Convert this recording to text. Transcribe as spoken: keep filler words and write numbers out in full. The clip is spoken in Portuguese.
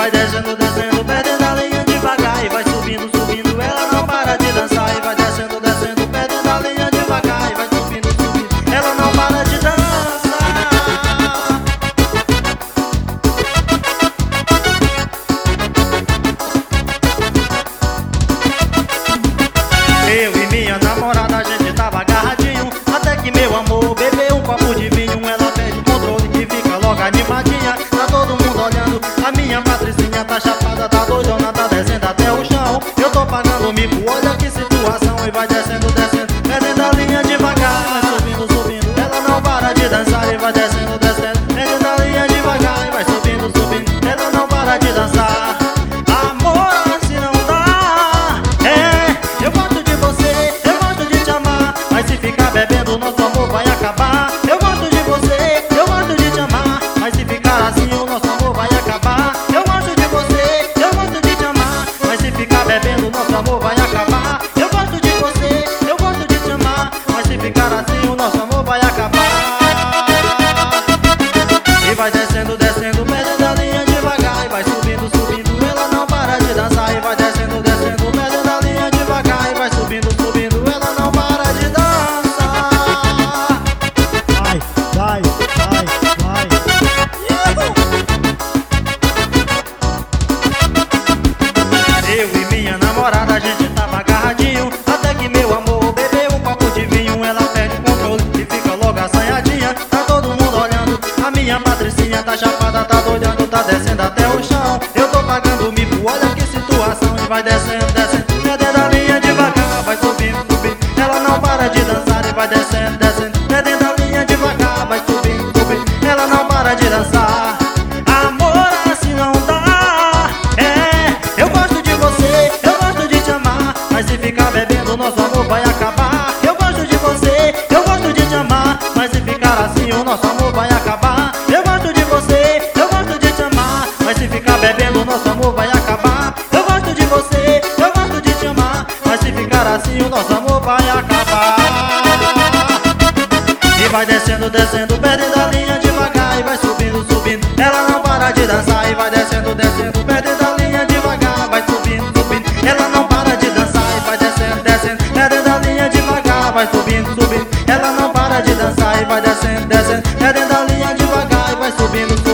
vai descendo, descendo, perdendo a linha devagar. E vai subindo, subindo, ela não para de dançar. E vai descendo, descendo, perdendo a linha devagar. E vai subindo, subindo, ela não para de dançar. Eu e minha namorada, a gente tava agarradinho, até que meu amor bebeu um copo de vinho. Ela perde o controle e fica logo animadinha. Tá todo mundo olhando, a minha patricinha tá chapada, tá doidona, tá descendo até o chão. Eu tô pagando mico, olha que situação. E vai descendo, descendo, descendo a linha devagar. Vai subindo, subindo, ela não para de dançar. E vai descendo, descendo, descendo a linha devagar. E vai subindo, subindo, ela não para de dançar. Amor, assim não dá. É, eu gosto de você, eu gosto de te amar, mas se ficar bebendo nosso amor vai acabar. Eu gosto de você, eu gosto de te amar, mas se ficar assim o nosso amor vai acabar. Eu gosto de você, eu gosto de te amar, mas se ficar bebendo nosso amor vai acabar. Eu gosto de você, eu gosto de te amar, mas se ficar assim o nosso amor vai acabar. E vai descendo, descendo, perdendo a linha devagar. E vai subindo, subindo, ela não para de dançar. E vai descendo, descendo, perdendo a linha devagar. E vai subindo, subindo, ela não para de dançar. Vai, vai, vai, vai. Eu e minha namorada, a gente tava agarradinho, até que meu amor bebeu um copo de vinho. Ela perde o controle e fica logo assanhadinha. Tá todo mundo olhando, a minha patricinha tá chapada, tá doidando, tá descendo até o chão. Eu tô pagando mico, olha que situação. E vai descendo, descendo, perdendo a linha devagar. Vai subindo, subindo, ela não para de dançar. E vai descendo, descendo, perdendo a linha devagar. Vai subindo, subindo, ela não para de dançar. Amor, assim não dá. É, eu gosto de você, eu gosto de te amar, mas se ficar bebendo nosso amor vai acabar. Eu gosto de você, eu gosto de te amar, mas se ficar assim o nosso amor vai acabar. Eu gosto de você, eu gosto de te amar, mas se ficar bebendo nosso amor vai acabar. Eu gosto de você, eu gosto de te amar, mas se ficar assim o nosso amor vai acabar. E vai descendo, descendo, perdendo a linha devagar. E vai subindo, subindo, ela não para de dançar. E vai descendo, descendo, perdendo a linha devagar. Vai subindo, subindo, ela não para de dançar. E vai descendo, descendo, perdendo a linha devagar. Vai subindo, subindo, ela não para de dançar. E vai descendo, descendo, perdendo a linha devagar. E vai subindo,